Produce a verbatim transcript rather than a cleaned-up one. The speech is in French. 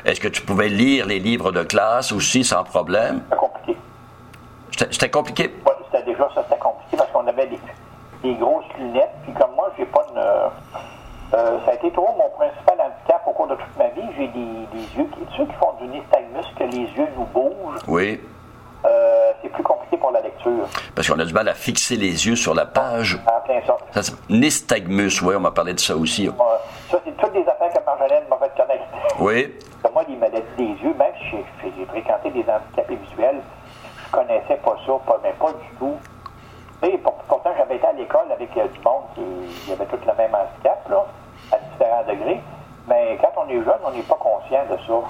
est-ce que tu pouvais lire les livres de classe aussi sans problème? C'était compliqué. C'était, c'était compliqué? Oui, c'était déjà ça, c'était compliqué parce qu'on avait des, des grosses lunettes. Puis comme moi, j'ai pas de... Euh, ça a été trop mon principal handicap au cours de toute ma vie. J'ai des, des yeux qui... Ceux qui font du nystagmus, que les yeux nous bougent. Oui. Euh, c'est plus compliqué pour la lecture. Parce qu'on a du mal à fixer les yeux sur la page. En plein ça. ça c'est nystagmus, oui, on m'a parlé de ça aussi. Euh, ça, c'est toutes des affaires que Marjolaine m'a fait connaître. Oui. Moi, les maladies des yeux, même si j'ai, j'ai fréquenté des handicapés visuels, je connaissais pas ça, pas, mais pas du tout. Et pour, pourtant, j'avais été à l'école avec euh, du monde qui il y avait tous le même handicap, là, à différents degrés. Mais quand on est jeune, on n'est pas conscient de ça.